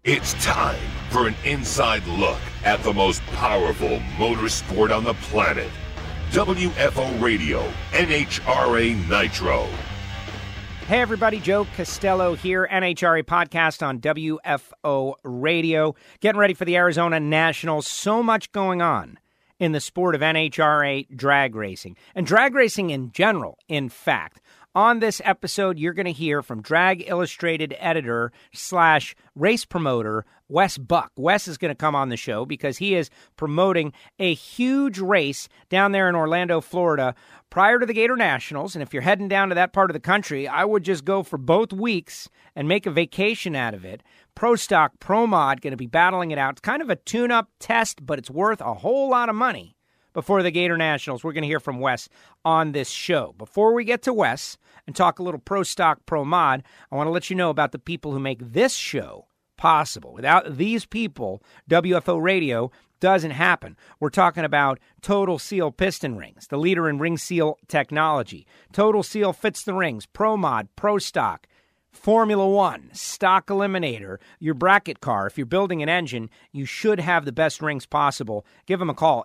It's time for an inside look at the most powerful motorsport on the planet. WFO Radio, NHRA Nitro. Hey everybody, Joe Costello here, NHRA Podcast on WFO Radio. Getting ready for the Arizona Nationals. So much going on in the sport of NHRA drag racing, and drag racing in general, in fact. On this episode, you're going to hear from Drag Illustrated editor / race promoter Wes Buck. Wes is going to come on the show because he is promoting a huge race down there in Orlando, Florida, prior to the Gator Nationals. And if you're heading down to that part of the country, I would just go for both weeks and make a vacation out of it. Pro Stock, Pro Mod, going to be battling it out. It's kind of a tune-up test, but it's worth a whole lot of money. Before the Gator Nationals, we're going to hear from Wes on this show. Before we get to Wes and talk a little Pro Stock, Pro Mod, I want to let you know about the people who make this show possible. Without these people, WFO Radio doesn't happen. We're talking about Total Seal Piston Rings, the leader in ring seal technology. Total Seal fits the rings, Pro Mod, Pro Stock, Formula One, Stock Eliminator, your bracket car. If you're building an engine, you should have the best rings possible. Give them a call,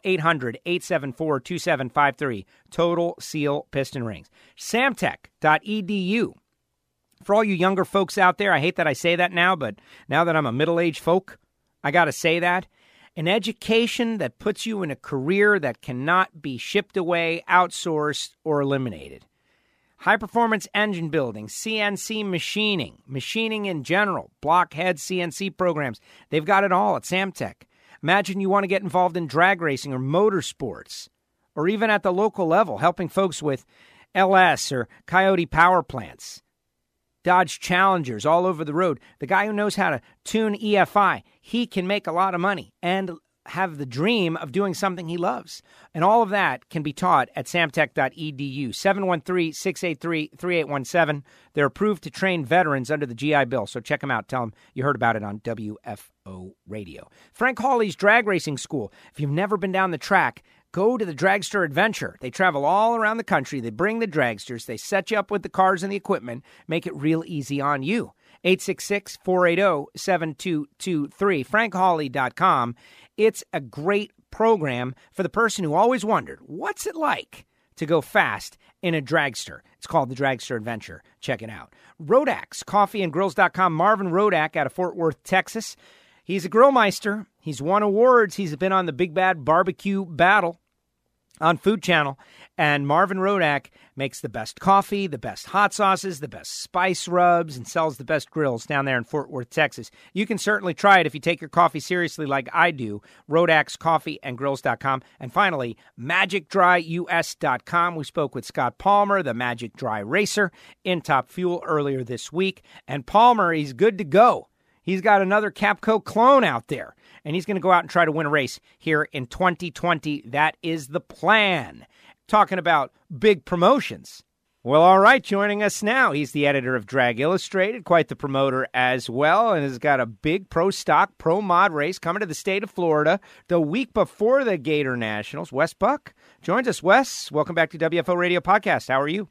800-874-2753, Total Seal Piston Rings. Samtech.edu. For all you younger folks out there, I hate that I say that now, but now that I'm a middle-aged folk, I got to say that. An education that puts you in a career that cannot be shipped away, outsourced, or eliminated. High-performance engine building, CNC machining in general, blockhead CNC programs. They've got it all at Samtech. Imagine you want to get involved in drag racing or motorsports, or even at the local level, helping folks with LS or Coyote power plants, Dodge Challengers all over the road. The guy who knows how to tune EFI, he can make a lot of money and have the dream of doing something he loves. And all of that can be taught at samtech.edu, 713-683-3817. They're approved to train veterans under the GI Bill, so check them out. Tell them you heard about it on WFO Radio. Frank Hawley's Drag Racing School. If you've never been down the track, go to the Dragster Adventure. They travel all around the country. They bring the dragsters. They set you up with the cars and the equipment, make it real easy on you. 866-480-7223, frankhawley.com. It's a great program for the person who always wondered, what's it like to go fast in a dragster? It's called the Dragster Adventure. Check it out. Rodax, coffeeandgrills.com. Marvin Rodak out of Fort Worth, Texas. He's a grillmeister. He's won awards. He's been on the Big Bad Barbecue Battle on Food Channel. And Marvin Rodak makes the best coffee, the best hot sauces, the best spice rubs, and sells the best grills down there in Fort Worth, Texas. You can certainly try it if you take your coffee seriously like I do. RodaxCoffeeandGrills.com. And finally, MagicDryUS.com. We spoke with Scott Palmer, the Magic Dry Racer, in Top Fuel earlier this week. And Palmer, he's good to go. He's got another Capco clone out there, and he's going to go out and try to win a race here in 2020. That is the plan. Talking about big promotions. Well, all right, joining us now, he's the editor of Drag Illustrated, quite the promoter as well, and has got a big Pro Stock, Pro Mod race coming to the state of Florida the week before the Gator Nationals. Wes Buck joins us. Wes, welcome back to WFO Radio Podcast. How are you?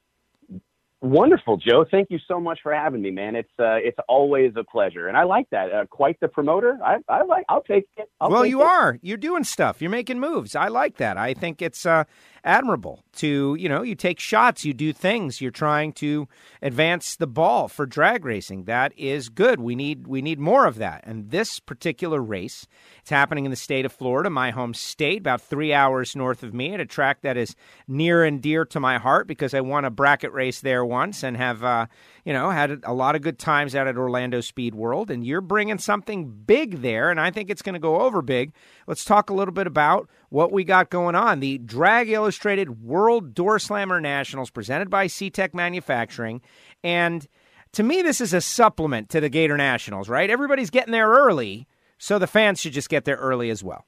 Wonderful, Joe. Thank you so much for having me, man. It's always a pleasure, and I like that. Quite the promoter. I'll take it. You're doing stuff. You're making moves. I like that. I think it's admirable to, you take shots, you do things. You're trying to advance the ball for drag racing. That is good. We need more of that. And this particular race, it's happening in the state of Florida, my home state, about 3 hours north of me, at a track that is near and dear to my heart because I won a bracket race there once and have, had a lot of good times out at Orlando Speed World. And you're bringing something big there, and I think it's going to go over big. Let's talk a little bit about what we got going on. The Drag Illustrated World Door Slammer Nationals presented by C-Tech Manufacturing. And to me, this is a supplement to the Gator Nationals, right? Everybody's getting there early, so the fans should just get there early as well.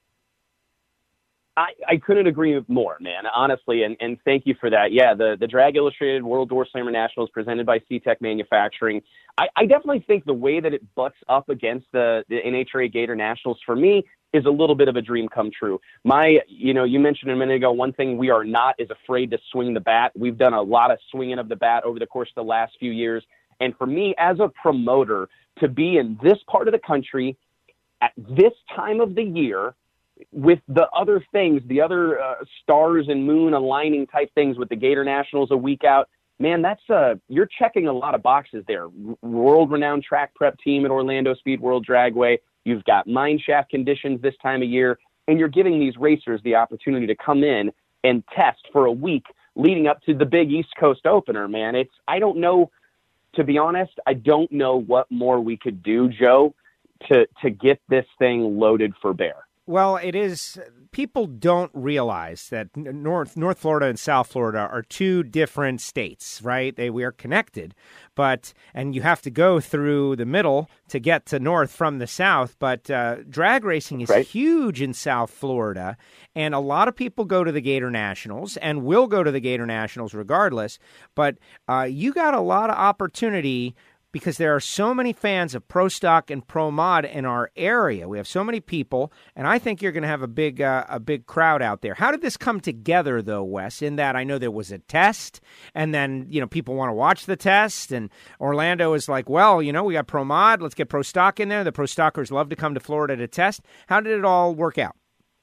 I couldn't agree more, man, honestly, and thank you for that. Yeah, the Drag Illustrated World Door Slammer Nationals presented by C-Tech Manufacturing. I definitely think the way that it butts up against the NHRA Gator Nationals, for me, is a little bit of a dream come true. You mentioned a minute ago, one thing we are not is afraid to swing the bat. We've done a lot of swinging of the bat over the course of the last few years. And for me, as a promoter, to be in this part of the country at this time of the year with the other things, the other stars and moon aligning type things with the Gator Nationals a week out, man, that's you're checking a lot of boxes there. World-renowned track prep team at Orlando Speed World Dragway. You've got mine shaft conditions this time of year, and you're giving these racers the opportunity to come in and test for a week leading up to the big East Coast opener, man. I don't know, to be honest, I don't know what more we could do, Joe, to get this thing loaded for bear. Well, it is. People don't realize that North Florida and South Florida are two different states, right? We are connected, and you have to go through the middle to get to North from the South. But drag racing is huge in South Florida, and a lot of people go to the Gator Nationals and will go to the Gator Nationals regardless. But you got a lot of opportunity, because there are so many fans of Pro Stock and Pro Mod in our area. We have so many people, and I think you're going to have a big crowd out there. How did this come together, though, Wes? In that I know there was a test, and then people want to watch the test, and Orlando is like, well, we got Pro Mod, let's get Pro Stock in there. The Pro Stockers love to come to Florida to test. How did it all work out?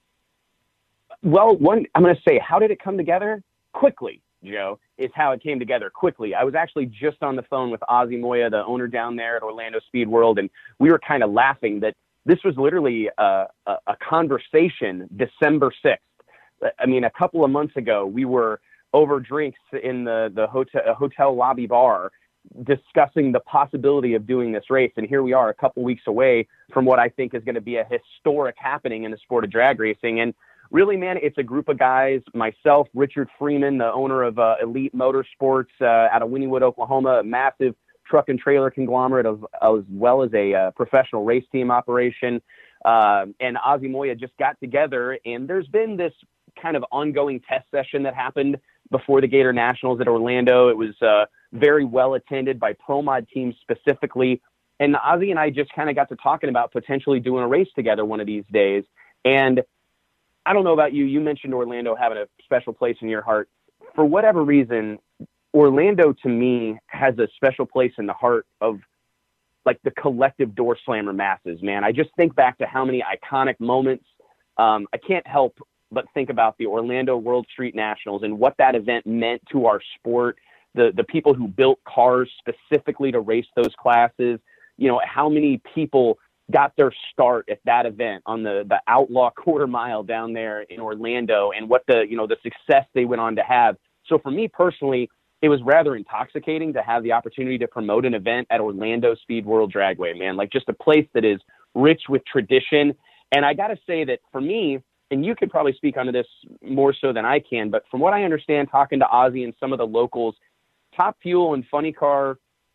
Well, I'm going to say, how did it come together? Quickly, Joe, is how it came together quickly. I was actually just on the phone with Ozzie Moya, the owner down there at Orlando Speed World, and we were kind of laughing that this was literally a conversation December 6th. I mean, a couple of months ago, we were over drinks in the hotel lobby bar discussing the possibility of doing this race, and here we are a couple weeks away from what I think is going to be a historic happening in the sport of drag racing. And really, man, it's a group of guys, myself, Richard Freeman, the owner of Elite Motorsports out of Wynnewood, Oklahoma, a massive truck and trailer conglomerate, as well as a professional race team operation. And Ozzie Moya just got together, and there's been this kind of ongoing test session that happened before the Gator Nationals at Orlando. It was very well attended by Pro Mod teams specifically. And Ozzie and I just kind of got to talking about potentially doing a race together one of these days. And I don't know about you. You mentioned Orlando having a special place in your heart. For whatever reason, Orlando to me has a special place in the heart of like the collective door slammer masses, man. I just think back to how many iconic moments. I can't help but think about the Orlando World Street Nationals and what that event meant to our sport. The people who built cars specifically to race those classes, how many people got their start at that event on the Outlaw quarter mile down there in Orlando, and what the success they went on to have. So for me personally, it was rather intoxicating to have the opportunity to promote an event at Orlando Speed World Dragway, man, like just a place that is rich with tradition. And I got to say that for me, and you could probably speak onto this more so than I can, but from what I understand, talking to Ozzie and some of the locals, Top Fuel and Funny Car,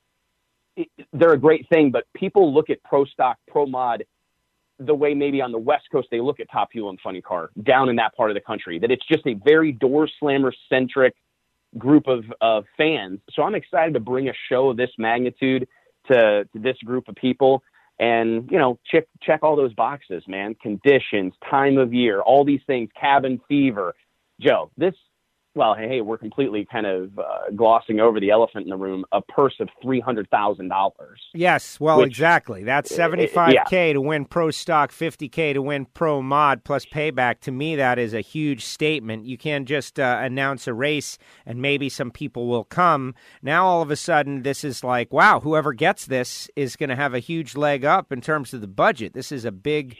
they're a great thing, but people look at Pro Stock, Pro Mod the way maybe on the West Coast they look at Top Fuel and Funny Car down in that part of the country, that it's just a very door slammer centric group of fans. So I'm excited to bring a show of this magnitude to this group of people and, check all those boxes, man. Conditions, time of year, all these things, cabin fever. Joe, hey, we're completely kind of glossing over the elephant in the room, a purse of $300,000. Yes, well, exactly. That's $75K to win Pro Stock, $50K to win Pro Mod plus payback. To me, that is a huge statement. You can't just announce a race and maybe some people will come. Now, all of a sudden, this is like, wow, whoever gets this is going to have a huge leg up in terms of the budget. This is a big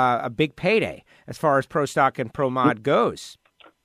payday as far as Pro Stock and Pro Mod goes.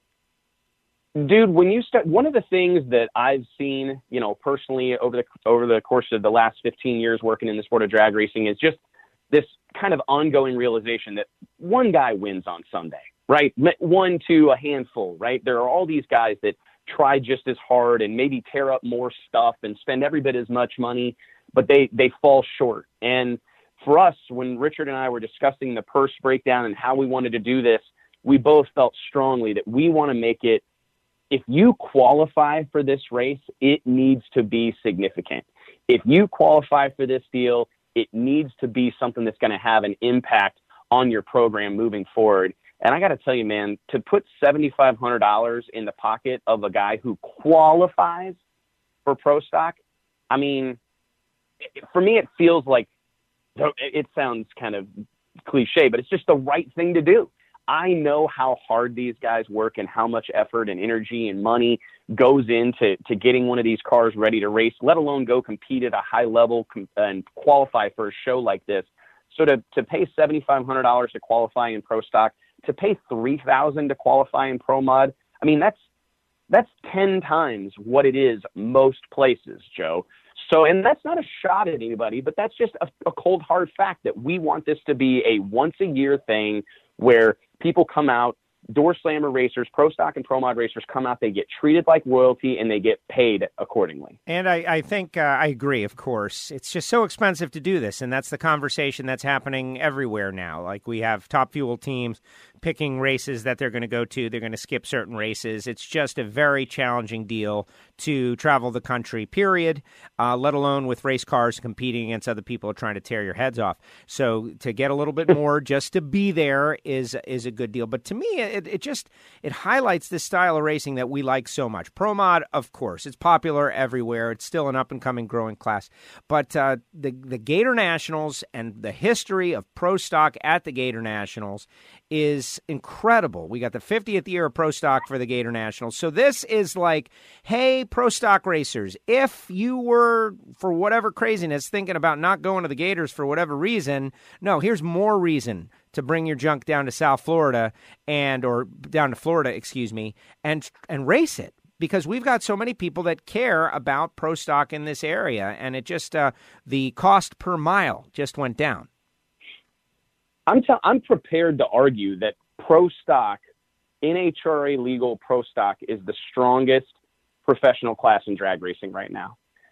Dude, when you start, one of the things that I've seen, personally over the course of the last 15 years working in the sport of drag racing is just this kind of ongoing realization that one guy wins on Sunday, right? One to a handful, right? There are all these guys that try just as hard and maybe tear up more stuff and spend every bit as much money, but they fall short. And for us, when Richard and I were discussing the purse breakdown and how we wanted to do this, we both felt strongly that we want to make it, if you qualify for this race, it needs to be significant. If you qualify for this deal, it needs to be something that's going to have an impact on your program moving forward. And I got to tell you, man, to put $7,500 in the pocket of a guy who qualifies for Pro Stock, I mean, for me, it feels like, it sounds kind of cliche, but it's just the right thing to do. I know how hard these guys work and how much effort and energy and money goes into getting one of these cars ready to race, let alone go compete at a high level and qualify for a show like this. So to pay $7,500 to qualify in Pro Stock, to pay $3,000 to qualify in Pro Mod, I mean, that's 10 times what it is most places, Joe. So, and that's not a shot at anybody, but that's just a cold, hard fact that we want this to be a once-a-year thing where people come out, door slammer racers, Pro Stock and Pro Mod racers come out, they get treated like royalty, and they get paid accordingly. And I think I agree, of course. It's just so expensive to do this, and that's the conversation that's happening everywhere now. Like, we have Top Fuel teams picking races that they're going to go to. They're going to skip certain races. It's just a very challenging deal to travel the country, period, let alone with race cars competing against other people trying to tear your heads off. So to get a little bit more just to be there is a good deal. But to me, it highlights this style of racing that we like so much. Pro Mod, of course, it's popular everywhere. It's still an up-and-coming growing class. But the Gator Nationals and the history of Pro Stock at the Gator Nationals is incredible. We got the 50th year of Pro Stock for the Gator Nationals. So this is like, hey, Pro Stock racers, if you were, for whatever craziness, thinking about not going to the Gators for whatever reason, no, here's more reason to bring your junk down to South Florida or down to Florida, and race it. Because we've got so many people that care about Pro Stock in this area, and it just, the cost per mile just went down. I'm prepared to argue that Pro Stock, NHRA legal Pro Stock, is the strongest professional class in drag racing right now.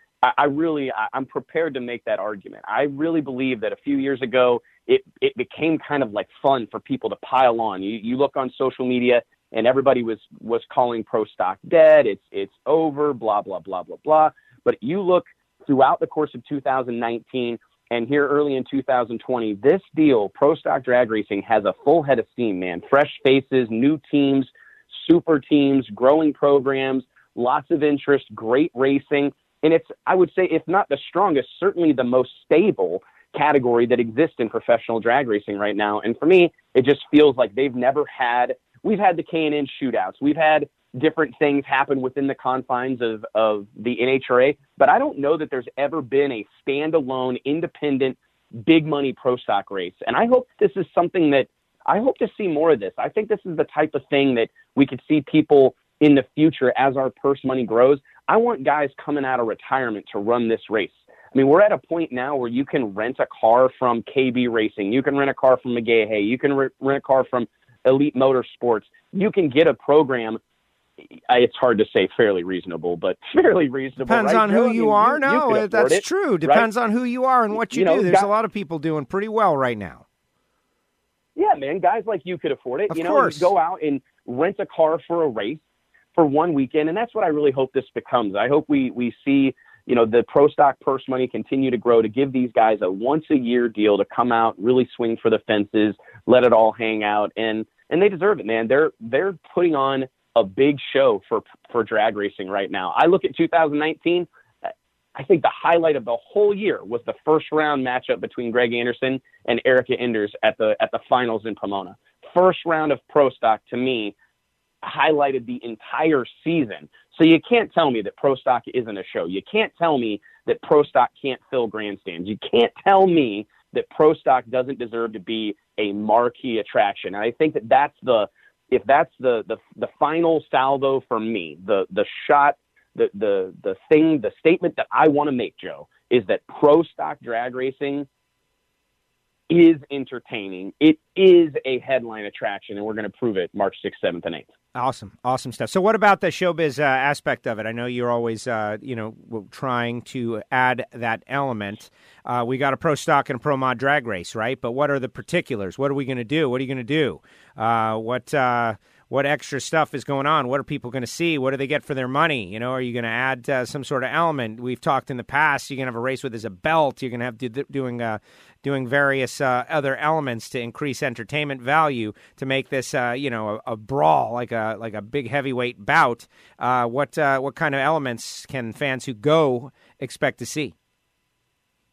I'm prepared to make that argument. I really believe that a few years ago, it became kind of like fun for people to pile on. You look on social media and everybody was calling Pro Stock dead. It's over, blah, blah, blah, blah, blah. But you look throughout the course of 2019 and here early in 2020, this deal, Pro Stock Drag Racing, has a full head of steam, man. Fresh faces, new teams, super teams, growing programs, lots of interest, great racing. And it's, I would say, if not the strongest, certainly the most stable category that exists in professional drag racing right now. And for me, it just feels like we've had the K&N shootouts. We've had different things happen within the confines of the NHRA, but I don't know that there's ever been a standalone, independent, big money Pro Stock race. And I hope this is something that I hope to see more of this. I think this is the type of thing that we could see people in the future as our purse money grows. I want guys coming out of retirement to run this race. I mean, we're at a point now where you can rent a car from KB Racing. You can rent a car from McGahey. You can rent a car from Elite Motorsports. You can get a program. It's hard to say fairly reasonable, but fairly reasonable. Depends right, on who you are. No, that's true. Depends on who you are and what you do. There's a lot of people doing pretty well right now. Yeah, man. Guys like you could afford it. Of you course. Go out and rent a car for a race for one weekend, and that's what I really hope this becomes. I hope we see, the Pro Stock purse money continue to grow, to give these guys a once-a-year deal to come out, really swing for the fences, let it all hang out, and they deserve it, man. They're putting on a big show for drag racing right now. I look at 2019, I think the highlight of the whole year was the first round matchup between Greg Anderson and Erica Enders at the finals in Pomona. First round of Pro Stock, to me, highlighted the entire season. So you can't tell me that Pro Stock isn't a show. You can't tell me that Pro Stock can't fill grandstands. You can't tell me that Pro Stock doesn't deserve to be a marquee attraction. And I think that's the final salvo for me, the shot, the statement that I want to make, Joe, is that Pro Stock drag racing is entertaining. It is a headline attraction, and we're going to prove it March 6th, 7th, and 8th. Awesome stuff. So what about the showbiz aspect of it? I know you're always, trying to add that element. We got a Pro Stock and a Pro Mod drag race, right? But what are the particulars? What are we going to do? What are you going to do? What extra stuff is going on? What are people going to see? What do they get for their money? Are you going to add some sort of element? We've talked in the past. You're going to have a race with a belt. You're going to have doing various other elements to increase entertainment value to make this a brawl, like a big heavyweight bout. What kind of elements can fans who go expect to see?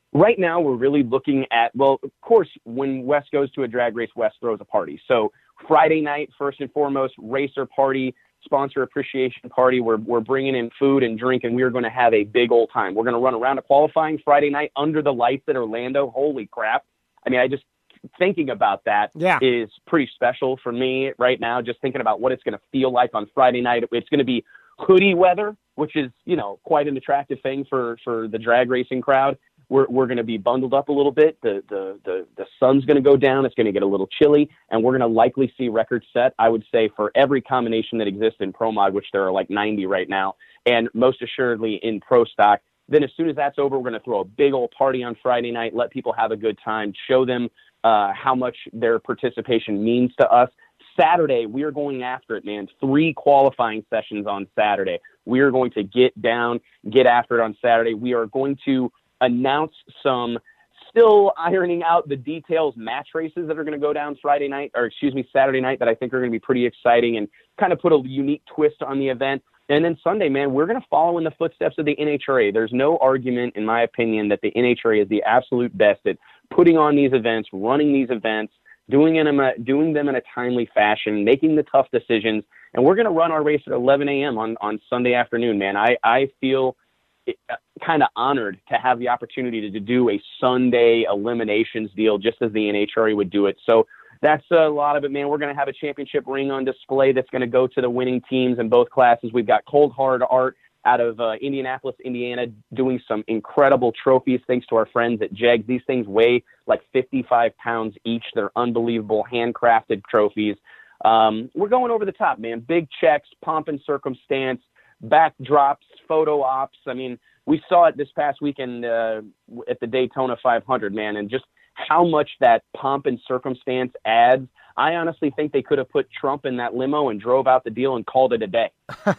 Right now, we're really looking at, well, of course, when Wes goes to a drag race, Wes throws a party. So Friday night, first and foremost, racer party, sponsor appreciation party. We're bringing in food and drink, and we're going to have a big old time. We're going to run around a qualifying Friday night under the lights at Orlando. Holy crap. I mean, thinking about that is pretty special for me right now, just thinking about what it's going to feel like on Friday night. It's going to be hoodie weather, which is, quite an attractive thing for the drag racing crowd. We're going to be bundled up a little bit. The sun's going to go down. It's going to get a little chilly, and we're going to likely see records set, I would say, for every combination that exists in Pro Mod, which there are like 90 right now, and most assuredly in Pro Stock. Then as soon as that's over, we're going to throw a big old party on Friday night, let people have a good time, show them how much their participation means to us. Saturday, we are going after it, man. 3 qualifying sessions on Saturday. We are going to get after it on Saturday. We are going to announce some still ironing out the details match races that are going to go down Saturday night that I think are going to be pretty exciting and kind of put a unique twist on the event. And then Sunday, man, we're going to follow in the footsteps of the NHRA. There's no argument, in my opinion, that the NHRA is the absolute best at putting on these events, running these events, doing them in a timely fashion, making the tough decisions. And we're going to run our race at 11 a.m. on Sunday afternoon, man. I feel kind of honored to have the opportunity to do a Sunday eliminations deal just as the NHRA would do it. So that's a lot of it, man. We're going to have a championship ring on display that's going to go to the winning teams in both classes. We've got Cold Hard Art out of Indianapolis, Indiana, doing some incredible trophies thanks to our friends at JEGS. These things weigh like 55 pounds each. They're unbelievable, handcrafted trophies. We're going over the top, man. Big checks, pomp and circumstance, backdrops, photo ops. I mean, we saw it this past weekend at the Daytona 500, man, and just how much that pomp and circumstance adds. I honestly think they could have put Trump in that limo and drove out the deal and called it a day.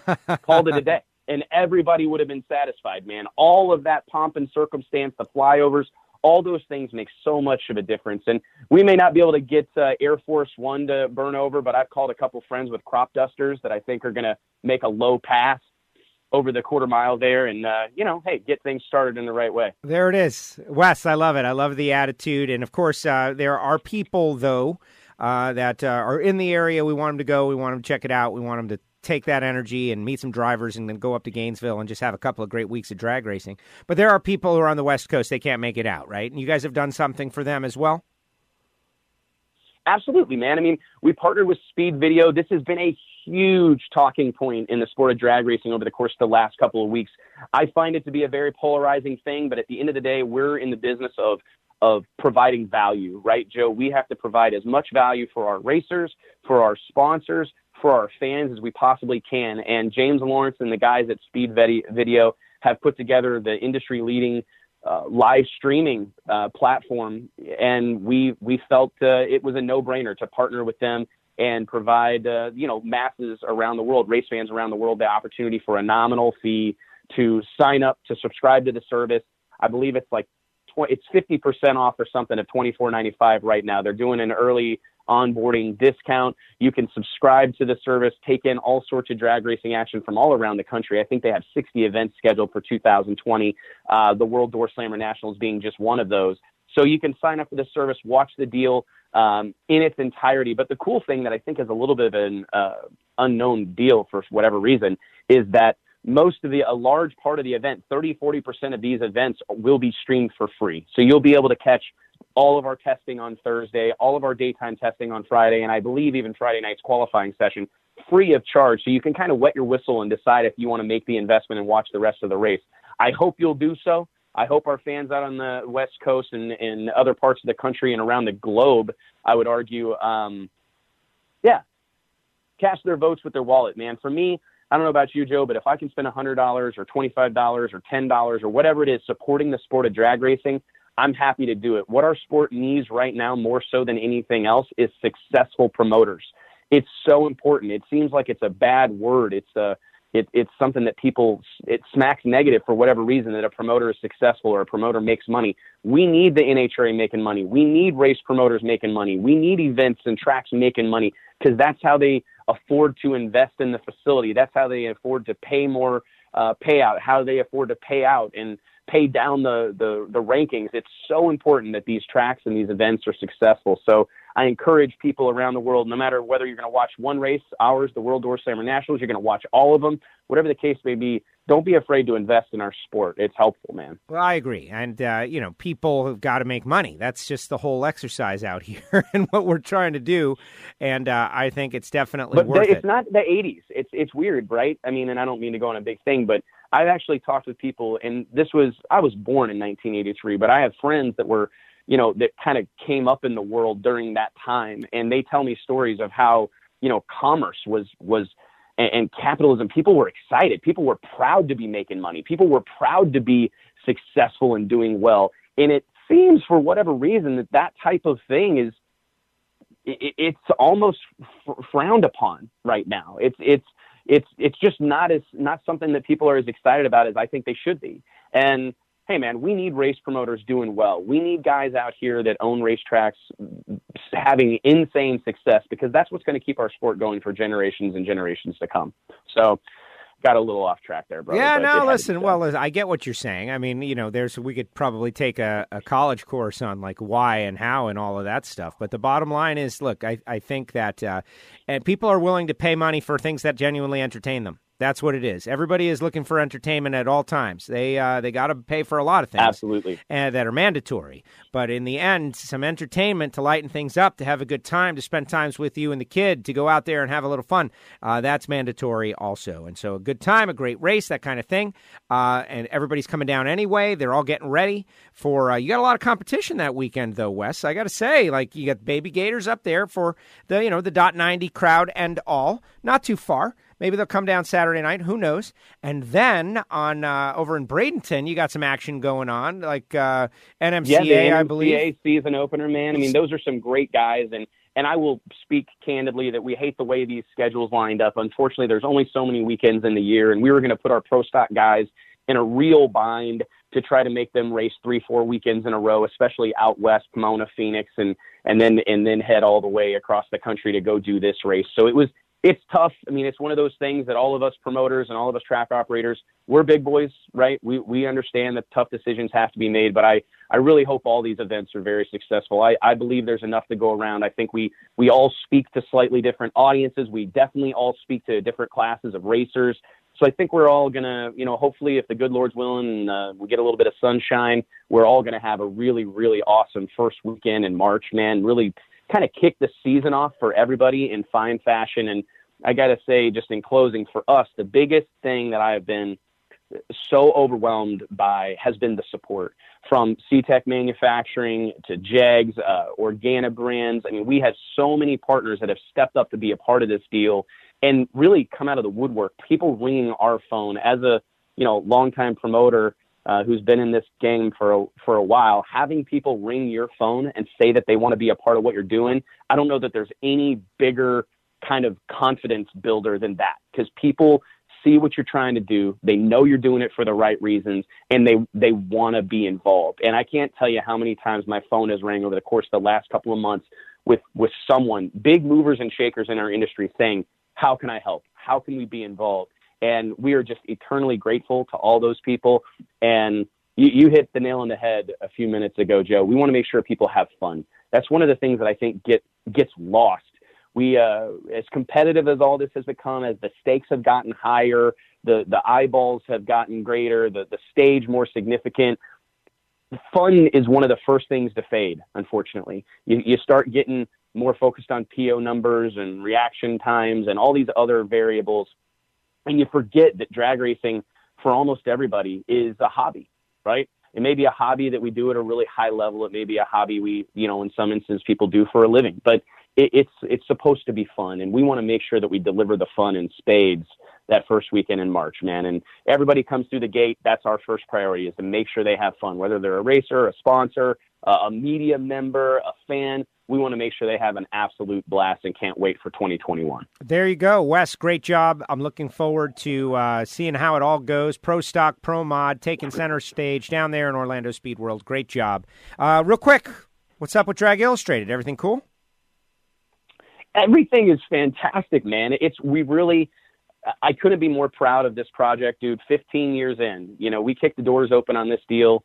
And everybody would have been satisfied, man. All of that pomp and circumstance, the flyovers, all those things make so much of a difference. And we may not be able to get Air Force One to burn over, but I've called a couple friends with crop dusters that I think are going to make a low pass over the quarter mile there and, get things started in the right way. There it is. Wes, I love it. I love the attitude. And, of course, there are people, though, that are in the area. We want them to go. We want them to check it out. We want them to take that energy and meet some drivers and then go up to Gainesville and just have a couple of great weeks of drag racing. But there are people who are on the West Coast. They can't make it out, right? And you guys have done something for them as well? Absolutely, man. I mean, we partnered with Speed Video. This has been a huge talking point in the sport of drag racing over the course of the last couple of weeks. I find it to be a very polarizing thing, but at the end of the day, we're in the business of providing value, right, Joe? We have to provide as much value for our racers, for our sponsors, for our fans as we possibly can. And James Lawrence and the guys at Speed Video have put together the industry-leading live streaming platform, and we felt it was a no-brainer to partner with them and provide masses around the world, race fans around the world, the opportunity for a nominal fee to sign up to subscribe to the service. I believe it's like it's 50% off or something at $24.95 right now. They're doing an early onboarding discount. You can subscribe to the service, take in all sorts of drag racing action from all around the country. I think they have 60 events scheduled for 2020. The World Door Slammer Nationals being just one of those. So you can sign up for the service, watch the deal in its entirety. But the cool thing that I think is a little bit of an unknown deal for whatever reason is that a large part of the event, 30-40% of these events will be streamed for free. So you'll be able to catch all of our testing on Thursday, all of our daytime testing on Friday, and I believe even Friday night's qualifying session free of charge. So you can kind of wet your whistle and decide if you want to make the investment and watch the rest of the race. I hope you'll do so. I hope our fans out on the West Coast and in other parts of the country and around the globe, I would argue, cast their votes with their wallet, man. For me, I don't know about you, Joe, but if I can spend $100 or $25 or $10 or whatever it is supporting the sport of drag racing, I'm happy to do it. What our sport needs right now, more so than anything else, is successful promoters. It's so important. It seems like it's a bad word. It's something that it smacks negative for whatever reason, that a promoter is successful or a promoter makes money. We need the NHRA making money. We need race promoters making money. We need events and tracks making money, because that's how they afford to invest in the facility. That's how they afford to pay more payout, how they afford to pay out and pay down the rankings. It's so important that these tracks and these events are successful. So I encourage people around the world, no matter whether you're going to watch one race, ours, the World Door Slammer Nationals, you're going to watch all of them, whatever the case may be, don't be afraid to invest in our sport. It's helpful, man. Well, I agree. And, people have got to make money. That's just the whole exercise out here and what we're trying to do. And I think it's definitely worth it. It's not the 80s. It's weird, right? I mean, and I don't mean to go on a big thing, but I've actually talked with people, and I was born in 1983, but I have friends that were, that kind of came up in the world during that time. And they tell me stories of how, commerce was and capitalism. People were excited. People were proud to be making money. People were proud to be successful and doing well. And it seems, for whatever reason, that type of thing it's almost frowned upon right now. It's just not something that people are as excited about as I think they should be. And hey, man, we need race promoters doing well. We need guys out here that own racetracks having insane success, because that's what's going to keep our sport going for generations and generations to come. So got a little off track there, brother. Yeah, no, listen, well, I get what you're saying. I mean, we could probably take a college course on like why and how and all of that stuff. But the bottom line is, look, I think that and people are willing to pay money for things that genuinely entertain them. That's what it is. Everybody is looking for entertainment at all times. They got to pay for a lot of things. Absolutely. And that are mandatory. But in the end, some entertainment to lighten things up, to have a good time, to spend times with you and the kid, to go out there and have a little fun, that's mandatory also. And so a good time, a great race, that kind of thing. And everybody's coming down anyway. They're all getting ready for you got a lot of competition that weekend, though, Wes. I got to say, like, you got Baby Gators up there for the, the .90 crowd and all. Not too far. Maybe they'll come down Saturday night. Who knows? And then on over in Bradenton, you got some action going on, like NMCA, I believe. NMCA season opener, man. I mean, those are some great guys. And I will speak candidly that we hate the way these schedules lined up. Unfortunately, there's only so many weekends in the year, and we were going to put our pro stock guys in a real bind to try to make them race 3-4 weekends in a row, especially out west, Pomona, Phoenix, and then head all the way across the country to go do this race. So it's tough. I mean, it's one of those things that all of us promoters and all of us track operators, we're big boys, right? We understand that tough decisions have to be made, but I really hope all these events are very successful. I believe there's enough to go around. I think we all speak to slightly different audiences. We definitely all speak to different classes of racers. So I think we're all going to, hopefully, if the good Lord's willing, and we get a little bit of sunshine, we're all going to have a really, really awesome first weekend in March, man. Really kind of kick the season off for everybody in fine fashion. And I got to say, just in closing, for us, the biggest thing that I have been so overwhelmed by has been the support from CTEC Manufacturing to JEGS, Organa Brands. I mean, we have so many partners that have stepped up to be a part of this deal and really come out of the woodwork. People ringing our phone as a, longtime promoter who's been in this game for a while, having people ring your phone and say that they want to be a part of what you're doing. I don't know that there's any bigger kind of confidence builder than that, because people see what you're trying to do. They know you're doing it for the right reasons, and they want to be involved. And I can't tell you how many times my phone has rang over the course of the last couple of months with someone, big movers and shakers in our industry, saying, how can I help? How can we be involved? And we are just eternally grateful to all those people. And you hit the nail on the head a few minutes ago, Joe. We want to make sure people have fun. That's one of the things that I think gets lost. We, as competitive as all this has become, as the stakes have gotten higher, the eyeballs have gotten greater, the stage more significant, fun is one of the first things to fade, unfortunately. You start getting more focused on PO numbers and reaction times and all these other variables, and you forget that drag racing for almost everybody is a hobby, right? It may be a hobby that we do at a really high level. It may be a hobby we, in some instances people do for a living, but it's supposed to be fun. And we want to make sure that we deliver the fun in spades that first weekend in March, man. And everybody comes through the gate. That's our first priority, is to make sure they have fun, whether they're a racer, a sponsor, a media member, a fan. We want to make sure they have an absolute blast and can't wait for 2021. There you go, Wes. Great job. I'm looking forward to seeing how it all goes. Pro Stock, Pro Mod, taking center stage down there in Orlando Speed World. Great job. Real quick, what's up with Drag Illustrated? Everything cool? Everything is fantastic, man. We really, I couldn't be more proud of this project, dude. 15 years in, we kicked the doors open on this deal.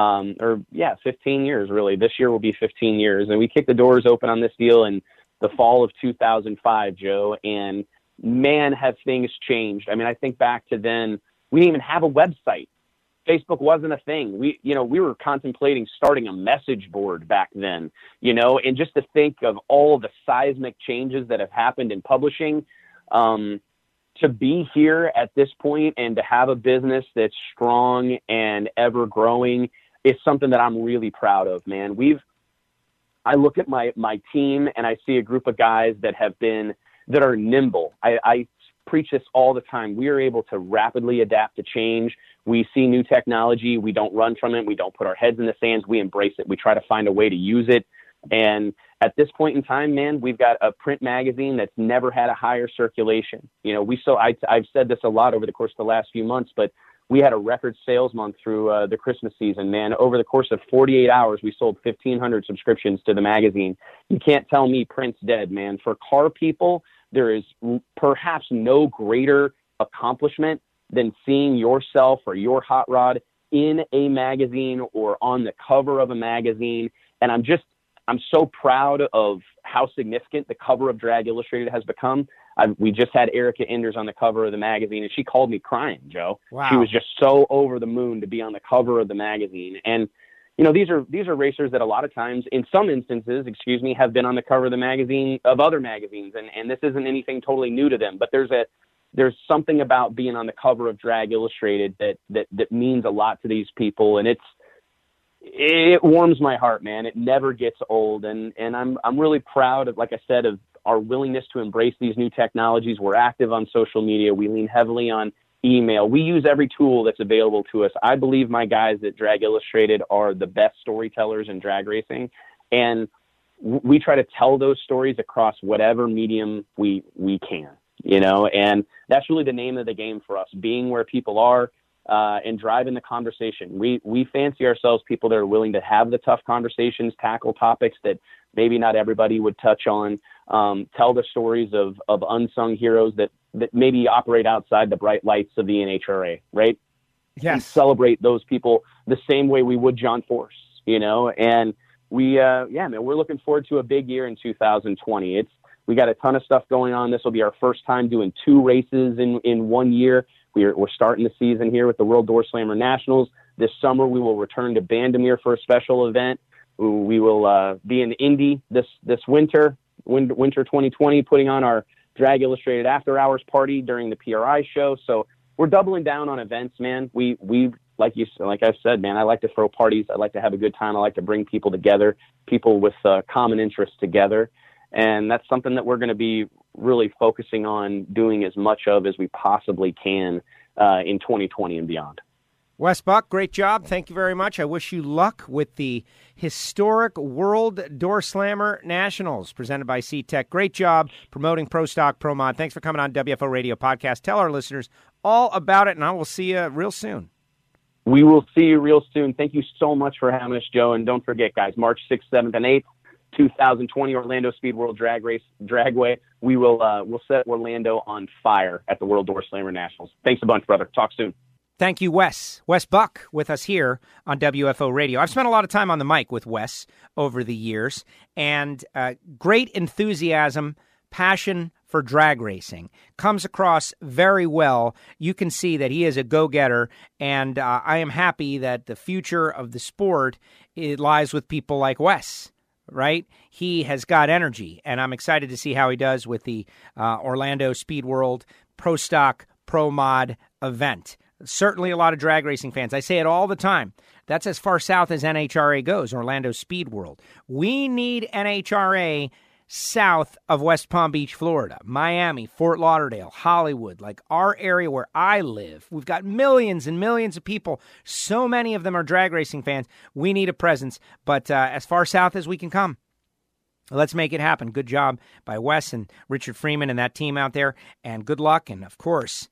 15 years, really. This year will be 15 years. And we kicked the doors open on this deal in the fall of 2005, Joe. And man, have things changed. I mean, I think back to then, we didn't even have a website. Facebook wasn't a thing. We were contemplating starting a message board back then, and just to think of all the seismic changes that have happened in publishing, to be here at this point and to have a business that's strong and ever growing is something that I'm really proud of, man. I look at my team and I see a group of guys that are nimble. I preach this all the time. We are able to rapidly adapt to change. We see new technology. We don't run from it. We don't put our heads in the sands. We embrace it. We try to find a way to use it. And at this point in time, man, we've got a print magazine that's never had a higher circulation. I've said this a lot over the course of the last few months, but we had a record sales month through the Christmas season, man. Over the course of 48 hours, we sold 1,500 subscriptions to the magazine. You can't tell me print's dead, man. For car people, there is perhaps no greater accomplishment than seeing yourself or your hot rod in a magazine or on the cover of a magazine. And I'm so proud of how significant the cover of Drag Illustrated has become. We just had Erica Enders on the cover of the magazine, and she called me crying, Joe. Wow. She was just so over the moon to be on the cover of the magazine. And, these are racers that a lot of times, in some instances, have been on the cover of the magazine of other magazines. And this isn't anything totally new to them, but there's something about being on the cover of Drag Illustrated that means a lot to these people. And it warms my heart, man. It never gets old. And I'm really proud of, like I said, of our willingness to embrace these new technologies. We're active on social media. We lean heavily on email. We use every tool that's available to us. I believe my guys at Drag Illustrated are the best storytellers in drag racing. And we try to tell those stories across whatever medium we can, and that's really the name of the game for us, being where people are, and driving the conversation. We fancy ourselves people that are willing to have the tough conversations, tackle topics that maybe not everybody would touch on, tell the stories of unsung heroes that maybe operate outside the bright lights of the NHRA, right? Yes. We celebrate those people the same way we would John Force, and man, we're looking forward to a big year in 2020. We got a ton of stuff going on. This will be our first time doing 2 races in 1 year. We're starting the season here with the World Door Slammer Nationals. This summer, we will return to Bandimere for a special event. We will be in Indy this winter 2020, putting on our Drag Illustrated After Hours party during the PRI show. So we're doubling down on events, man. We like I've said, man, I like to throw parties. I like to have a good time. I like to bring people together, people with common interests together. And that's something that we're going to be really focusing on doing as much of as we possibly can in 2020 and beyond. Wes Buck, great job. Thank you very much. I wish you luck with the historic World Door Slammer Nationals presented by SeaTech. Great job promoting Pro Stock, Pro Mod. Thanks for coming on WFO Radio Podcast. Tell our listeners all about it, and I will see you real soon. We will see you real soon. Thank you so much for having us, Joe. And don't forget, guys, March 6th, 7th, and 8th, 2020 Orlando Speed World Drag Race Dragway. We'll set Orlando on fire at the World Door Slammer Nationals. Thanks a bunch, brother. Talk soon. Thank you, Wes. Wes Buck with us here on WFO Radio. I've spent a lot of time on the mic with Wes over the years, and great enthusiasm, passion for drag racing comes across very well. You can see that he is a go-getter, and I am happy that the future of the sport lies with people like Wes. Right? He has got energy, and I'm excited to see how he does with the Orlando Speed World Pro Stock Pro Mod event. Certainly a lot of drag racing fans. I say it all the time. That's as far south as NHRA goes, Orlando Speed World. We need NHRA south of West Palm Beach, Florida, Miami, Fort Lauderdale, Hollywood, like our area where I live. We've got millions and millions of people. So many of them are drag racing fans. We need a presence, but as far south as we can come. Let's make it happen. Good job by Wes and Richard Freeman and that team out there, and good luck. And, of course,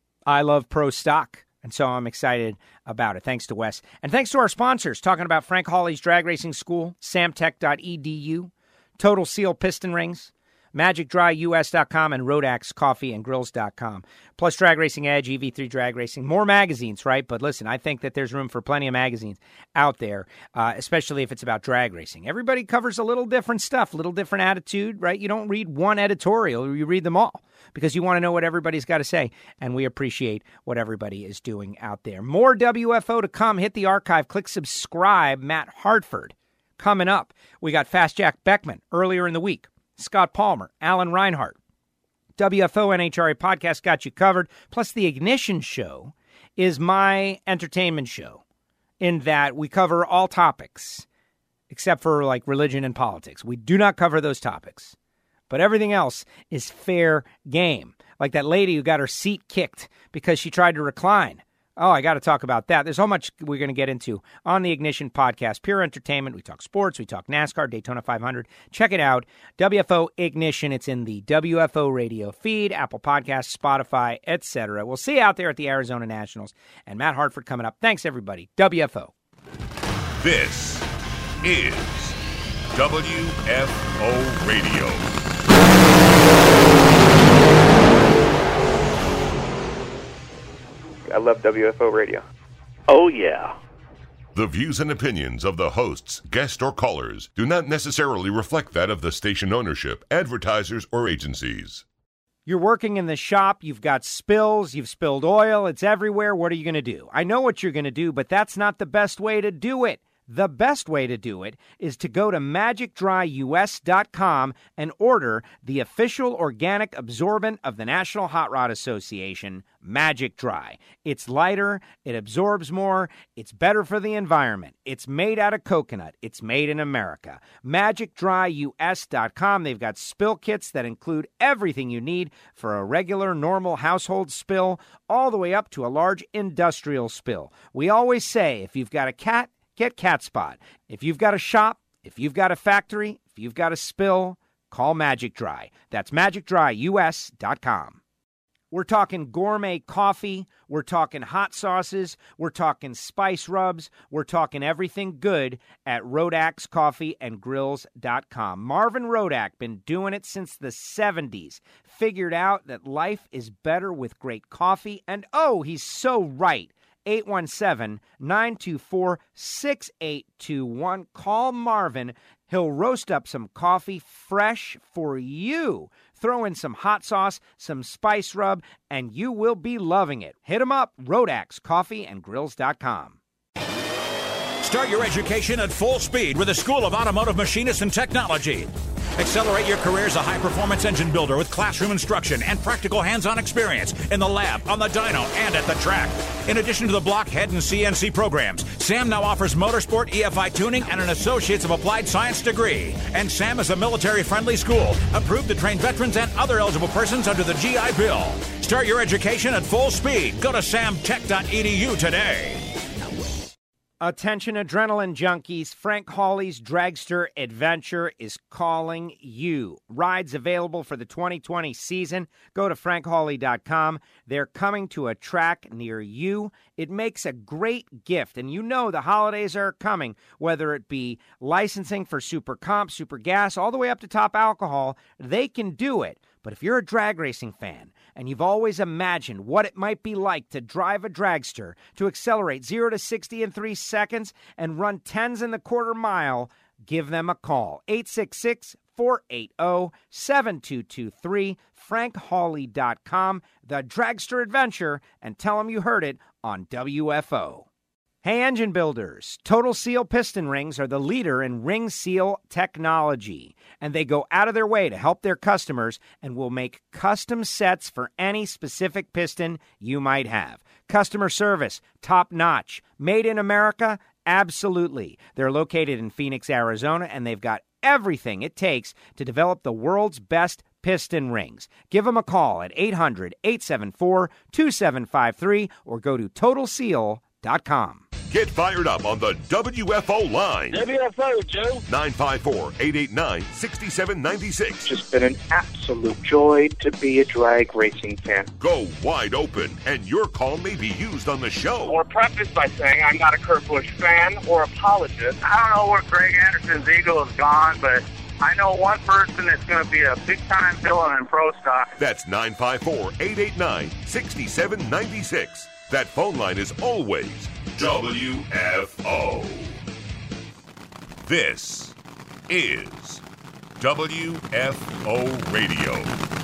I love Pro Stock, and so I'm excited about it. Thanks to Wes. And thanks to our sponsors, talking about Frank Hawley's Drag Racing School, samtech.edu, Total Seal Piston Rings, MagicDryUS.com and RodaxCoffeeandGrills.com. Plus Drag Racing Edge, EV3 Drag Racing. More magazines, right? But listen, I think that there's room for plenty of magazines out there, especially if it's about drag racing. Everybody covers a little different stuff, a little different attitude, right? You don't read one editorial, you read them all because you want to know what everybody's got to say, and we appreciate what everybody is doing out there. More WFO to come. Hit the archive. Click subscribe. Matt Hartford coming up. We got Fast Jack Beckman earlier in the week. Scott Palmer, Alan Reinhart. WFO NHRA podcast got you covered. Plus, the Ignition Show is my entertainment show in that we cover all topics except for like religion and politics. We do not cover those topics, but everything else is fair game. Like that lady who got her seat kicked because she tried to recline. Oh, I got to talk about that. There's so much we're going to get into on the Ignition podcast. Pure entertainment. We talk sports. We talk NASCAR, Daytona 500. Check it out. WFO Ignition. It's in the WFO radio feed, Apple Podcasts, Spotify, etc. We'll see you out there at the Arizona Nationals. And Matt Hartford coming up. Thanks, everybody. WFO. This is WFO Radio. I love WFO Radio. Oh, yeah. The views and opinions of the hosts, guests, or callers do not necessarily reflect that of the station ownership, advertisers, or agencies. You're working in the shop, you've got spills, you've spilled oil, it's everywhere. What are you going to do? I know what you're going to do, but that's not the best way to do it. The best way to do it is to go to MagicDryUS.com and order the official organic absorbent of the National Hot Rod Association, Magic Dry. It's lighter, it absorbs more, it's better for the environment. It's made out of coconut. It's made in America. MagicDryUS.com. They've got spill kits that include everything you need for a regular, normal household spill, all the way up to a large industrial spill. We always say, if you've got a cat, get Cat Spot. If you've got a shop, if you've got a factory, if you've got a spill, call Magic Dry. That's MagicDryUS.com. We're talking gourmet coffee. We're talking hot sauces. We're talking spice rubs. We're talking everything good at RodaxCoffeeandGrills.com. Marvin Rodak, been doing it since the 70s. Figured out that life is better with great coffee. And oh, he's so right. 817-924-6821. Call Marvin. He'll roast up some coffee fresh for you. Throw in some hot sauce, some spice rub, and you will be loving it. Hit him up, RodaxCoffeeandGrills.com. Start your education at full speed with the School of Automotive Machinists and Technology. Accelerate your career as a high-performance engine builder with classroom instruction and practical hands-on experience in the lab, on the dyno, and at the track. In addition to the block, head, and CNC programs, SAM now offers motorsport, EFI tuning, and an Associates of Applied Science degree. And SAM is a military-friendly school, approved to train veterans and other eligible persons under the GI Bill. Start your education at full speed. Go to samtech.edu today. Attention adrenaline junkies, Frank Hawley's Dragster Adventure is calling you. Rides available for the 2020 season. Go to frankhawley.com. They're coming to a track near you. It makes a great gift, and you know the holidays are coming, whether it be licensing for Super Comp, Super Gas, all the way up to Top Alcohol, they can do it. But if you're a drag racing fan and you've always imagined what it might be like to drive a dragster, to accelerate 0 to 60 in 3 seconds and run 10s in the quarter mile, give them a call. 866-480-7223, frankhawley.com, the Dragster Adventure, and tell them you heard it on WFO. Hey, engine builders, Total Seal piston rings are the leader in ring seal technology, and they go out of their way to help their customers and will make custom sets for any specific piston you might have. Customer service, top notch. Made in America? Absolutely. They're located in Phoenix, Arizona, and they've got everything it takes to develop the world's best piston rings. Give them a call at 800-874-2753 or go to TotalSeal.com. Get fired up on the WFO line. WFO, Joe. 954-889-6796. Just been an absolute joy to be a drag racing fan. Go wide open, and your call may be used on the show. Or preface by saying I'm not a Kurt Busch fan or apologist. I don't know where Greg Anderson's ego has gone, but I know one person that's going to be a big-time villain in pro stock. That's 954-889-6796. That phone line is always WFO. This is WFO Radio.